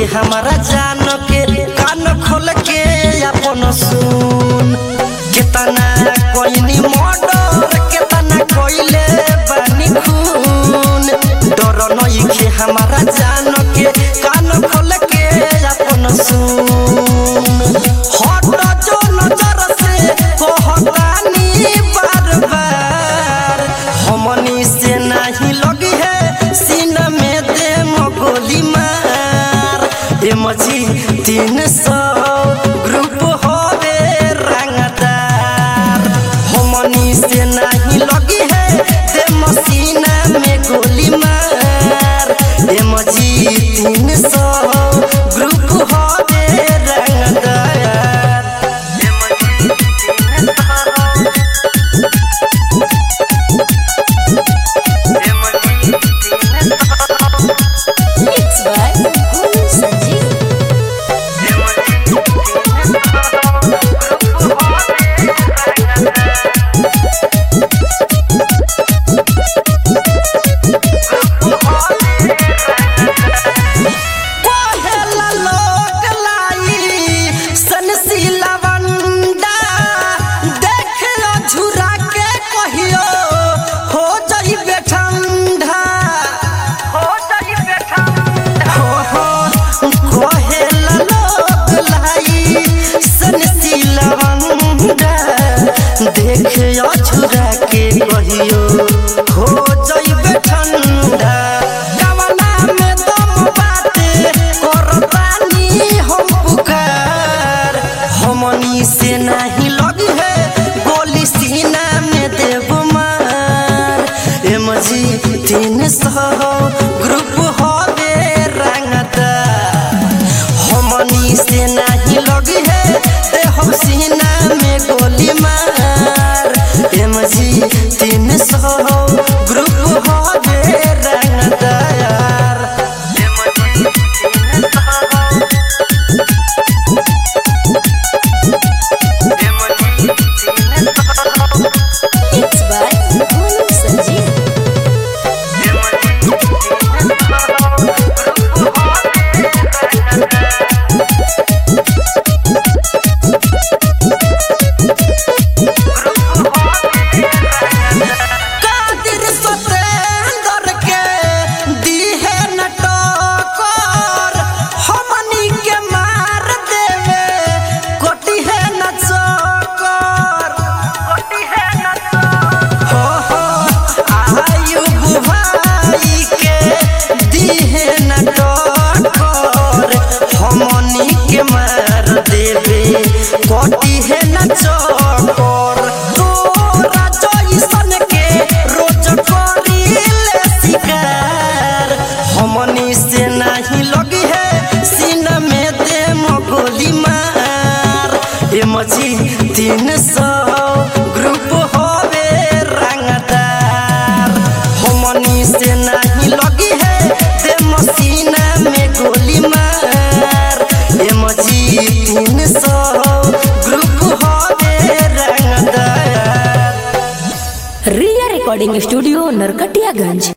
हमारा जान के कान खोल के अपन सुन। कितना कोइनी मर्डर कितना कोइले बानी खून। डर नइखे हमारा जान के कान खोल के अपन सुन। हट जो नजर से कहतानी बार बार हमनी से नहीं लगी है सीना में दे गोली मार। एमजी 300 ग्रुप होवे रंगदार हमनी से नहीं लगी है दे मसीना में गोली मार। एमजी 300 ग्रुप होवे रंगदार। देखियो छुरा के कहियो हो जइबे ठंडा। गवना में दम बाटे करतानी हम पुकार हमनी से नहीं लगी है गोली सीना में देव मार। एमजी 300 ग्रुप होवे रंगदार हमनी से नहीं लगी है देह सीना में गोली मार। एमजी 300 ग्रुप होवे रंगदार। मार देवे कोटी है न चोर तोरा जइसन के रोज करी ले शिकार हमनी से नहीं लगी है सीना में दे गोली मार। एमजी 300 ग्रुप होवे रंगदार हमनी से नहीं लगी है दे मसीना में गोली मार। एमजी 300 ग्रुप होवे रंगदार। Riya recording studio Narkatiaganj.